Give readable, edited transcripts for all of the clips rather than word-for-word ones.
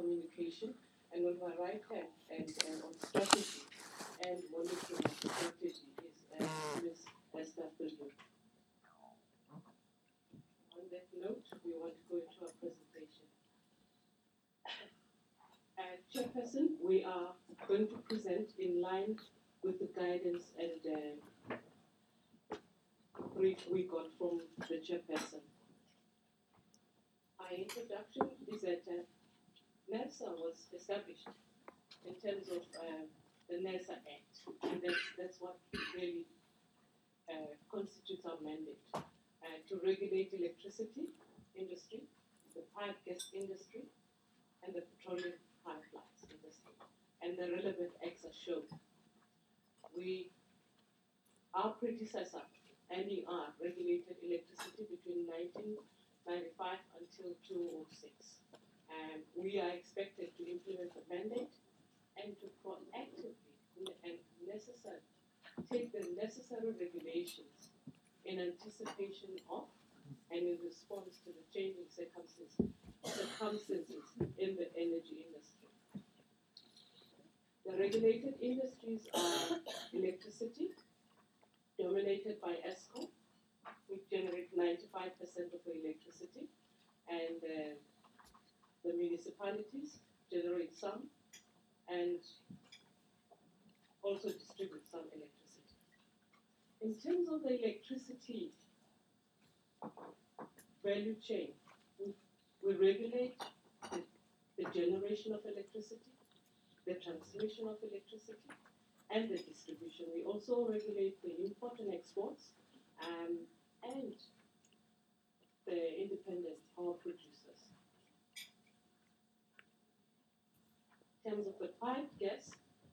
communication, and on my right hand, and on strategy and monitoring strategy is Ms. Esther Filho. On that note, we want to go into our presentation. Chairperson, we are going to present in line with the guidance and brief we got from the chairperson. Our introduction is that NERSA was established in terms of the NERSA Act, and that's what really constitutes our mandate, to regulate electricity industry, the pipe gas industry, and the petroleum pipelines industry, and the relevant acts are shown. Our predecessor, NER, regulated electricity between 1995 until 2006. And we are expected to implement the mandate and to proactively and take the necessary regulations in anticipation of and in response to the changing circumstances in the energy industry. The regulated industries are electricity, dominated by ESCOM, which generate 95% of the electricity, and the municipalities generate some and also distribute some electricity. In terms of the electricity value chain, we regulate the generation of electricity, the transmission of electricity, and the distribution. We also regulate the import and exports and the independent power producers. In terms of the pipe gas,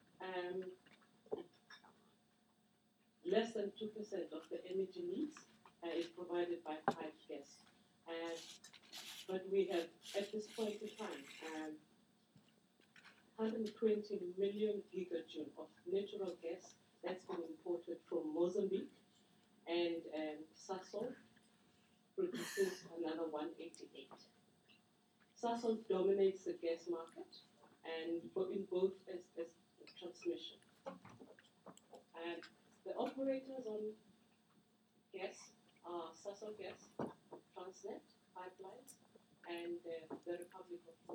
less than 2% of the energy needs is provided by pipe gas. But we have, at this point in time, 120 million gigajoule of natural gas that's been imported from Mozambique, and Sasol produces another 188. Sasol dominates the gas market, and in both as transmission. And the operators on gas are Sasol Gas, Transnet, Pipelines, and the Republic of